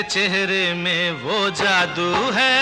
चेहरे में वो जादू है,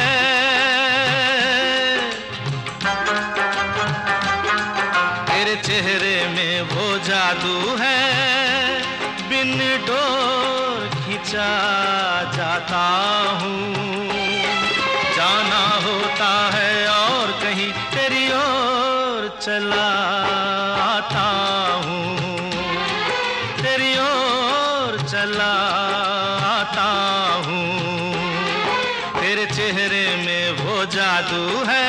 तेरे चेहरे में वो जादू है, बिन डोर खिंचा जाता हूँ। जाना होता है और कहीं तेरी ओर चला आता हूँ, तेरी ओर चला आता हूँ। तेरे चेहरे में वो जादू है।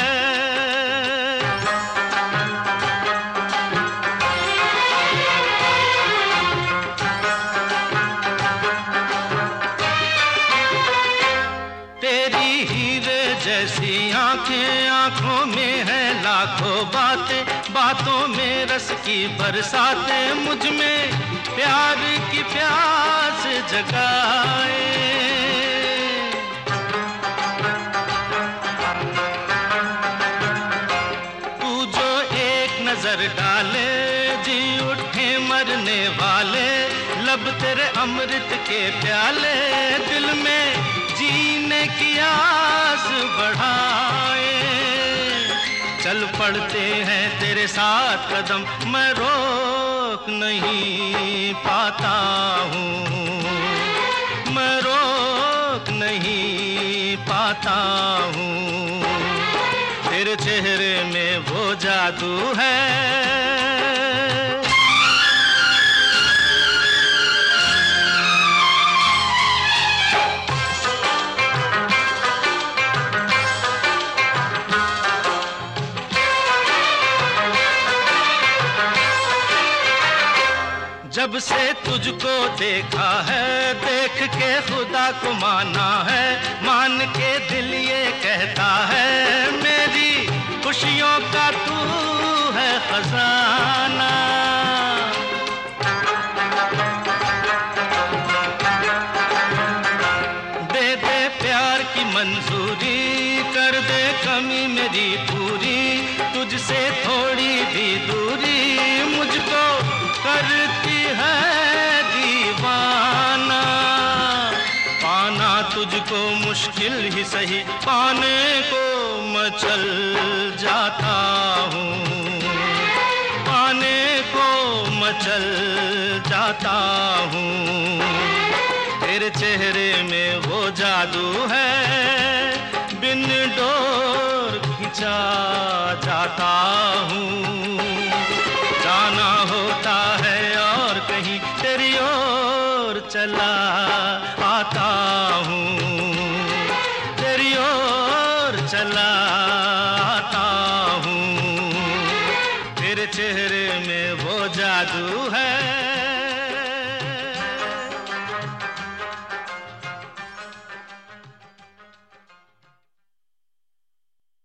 तेरी हीरे जैसी आंखें, आंखों में है लाखों बातें, बातों में रस की बरसातें, मुझ में प्यार की प्यास जगाए। तू जो एक नजर डाले, जी उठे मरने वाले, लब तेरे अमृत के प्याले, दिल में जीने की आस बढ़ाए। चल पड़ते हैं तेरे साथ कदम, मैं रोक नहीं पाता हूँ, मैं रोक नहीं पाता हूँ। तेरे चेहरे में वो जादू है। जब से तुझको देखा है, देख के खुदा को माना है, मान के दिल ये कहता है, मेरी खुशियों का तू है खजाना। दे दे प्यार की मंजूरी, कर दे कमी मेरी पूरी, तुझसे थोड़ी भी दूरी मुझको करती है दीवाना। पाना तुझको मुश्किल ही सही, पाने को मैं चल जाता हूँ, पाने को मैं चल जाता हूँ। तेरे चेहरे में वो जादू है, बिन डोर खिंचा जाता हूँ। जाना होता है और कहीं तेरी ओर चला आता हूँ, तेरी ओर चला आता हूँ। तेरे चेहरे में वो जादू है।